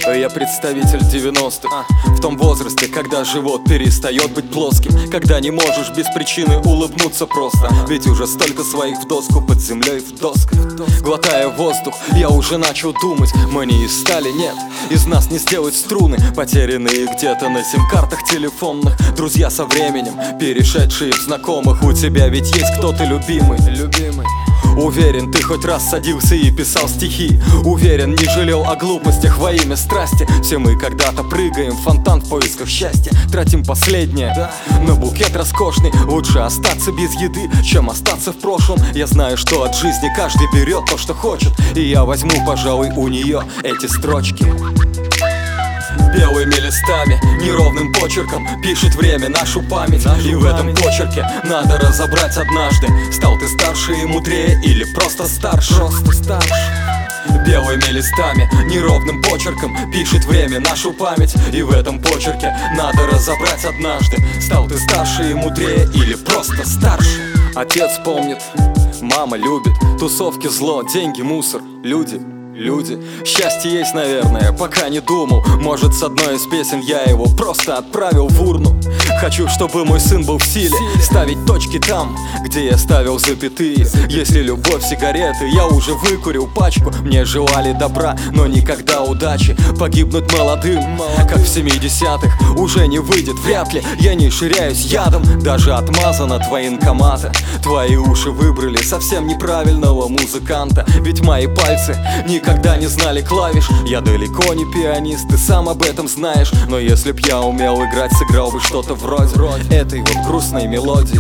Я представитель 90-х, в том возрасте, когда живот перестает быть плоским, когда не можешь без причины улыбнуться просто. Ведь уже столько своих в доску, под землей в досках. Глотая воздух, я уже начал думать: мы не из стали, нет, из нас не сделать струны, потерянные где-то на сим-картах телефонных. Друзья со временем, перешедшие в знакомых. У тебя ведь есть кто-то любимый. Уверен, ты хоть раз садился и писал стихи. Уверен, не жалел о глупостях во имя страсти. Все мы когда-то прыгаем в фонтан в поисках счастья, тратим последнее на букет роскошный. Лучше остаться без еды, чем остаться в прошлом. Я знаю, что от жизни каждый берет то, что хочет, и я возьму, пожалуй, у нее эти строчки. Белыми листами, неровным почерком пишет время нашу память. И в этом почерке надо разобрать однажды: стал ты старше и мудрее или просто старше? Белыми листами, неровным почерком пишет время нашу память. И в этом почерке надо разобрать однажды: стал ты старше и мудрее или просто старше? Отец помнит, мама любит, тусовки зло, деньги мусор, люди. Счастье есть, наверное, пока не думал. Может, с одной из песен я его просто отправил в урну. Хочу, чтобы мой сын был в силе ставить точки там, где я ставил запятые. Если любовь сигареты, я уже выкурил пачку. Мне желали добра, но никогда удачи. Погибнуть молодым, как в 70-х, уже не выйдет, вряд ли. Я не ширяюсь ядом, даже отмазан от военкомата. Твои уши выбрали совсем неправильного музыканта. Ведь мои пальцы никогда не знали клавиш. Я далеко не пианист, ты сам об этом знаешь. Но если б я умел играть, сыграл бы что-то вроде этой вот грустной мелодии.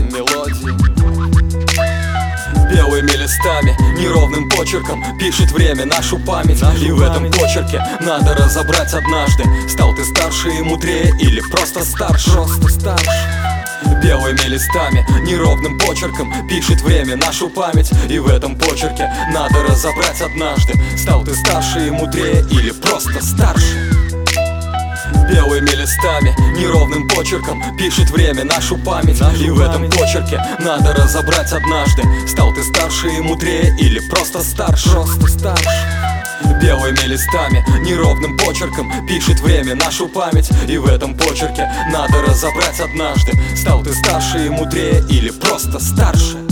Белыми листами, неровным почерком пишет время нашу память. И в этом почерке надо разобрать однажды: стал ты старше и мудрее или просто старше? Белыми листами, неровным почерком пишет время нашу память. И в этом почерке надо разобрать однажды: стал ты старше и мудрее или просто старше? Белыми листами, неровным почерком пишет время нашу память. И в этом почерке надо разобрать однажды: стал ты старше и мудрее или просто старше? Белыми листами, неровным почерком пишет время нашу память. И в этом почерке надо разобрать однажды: стал ты старше и мудрее или просто старше?